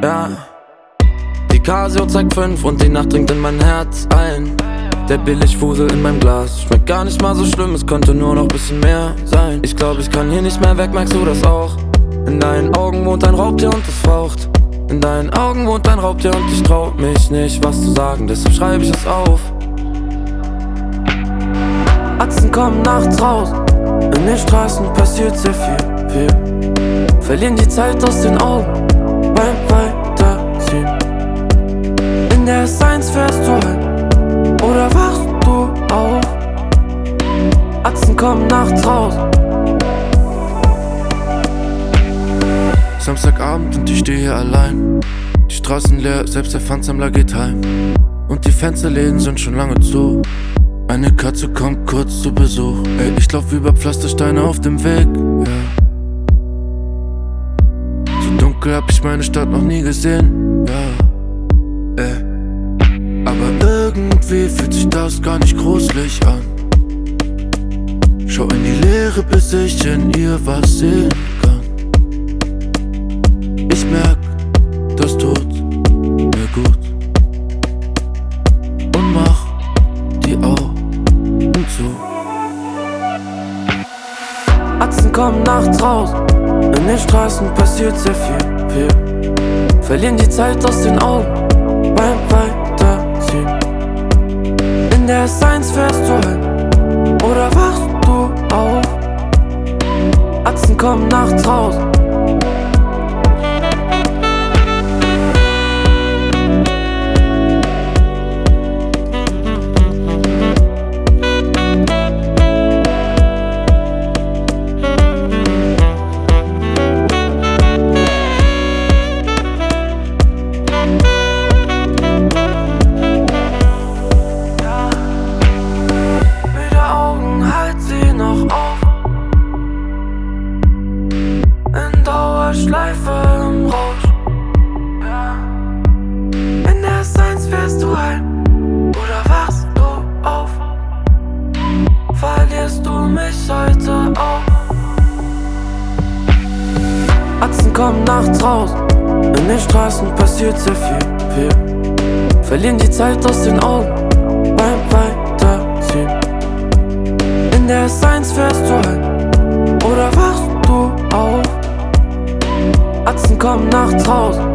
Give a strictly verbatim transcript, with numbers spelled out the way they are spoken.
Ja, die Casio zeigt fünf und die Nacht dringt in mein Herz ein. Der Billigfusel in meinem Glas schmeckt gar nicht mal so schlimm, es könnte nur noch bisschen mehr sein. Ich glaub, ich kann hier nicht mehr weg, merkst du das auch? In deinen Augen wohnt ein Raubtier und es faucht. In deinen Augen wohnt ein Raubtier und ich trau mich nicht, was zu sagen, deshalb schreib ich es auf. Atzen kommen nachts raus, in den Straßen passiert sehr viel, viel. Verlieren die Zeit aus den Augen beim Weiterziehen. In der S eins fährst du ein, oder wachst du auf? Atzen kommen nachts raus. Samstagabend und ich stehe hier allein. Die Straßen leer, selbst der Pfandsammler geht heim. Und die Fensterläden sind schon lange zu. Eine Katze kommt kurz zu Besuch. Ey, ich lauf über Pflastersteine auf dem Weg, ja. So dunkel hab ich meine Stadt noch nie gesehen, ja. Ey. Aber irgendwie fühlt sich das gar nicht gruselig an. Schau in die Leere, bis ich in ihr was sehen kann. Ich merk, das tut mir gut. Und mach die Augen zu. Atzen kommen nachts raus, in den Straßen passiert sehr viel, viel. Verlieren die Zeit aus den Augen beim Weiterziehen. In der S eins fährst du ein, oder wachst du auf? Atzen kommen nachts raus. Schleife im Rausch, ja. In der S eins fährst du ein, oder wachst du auf? Verlierst du mich heute auch? Atzen kommen nachts raus, in den Straßen passiert sehr viel, viel. Verlieren die Zeit aus den Augen beim Weiterziehen. In der S eins fährst du ein, oder wachst du auf? Atzen kommen nachts raus.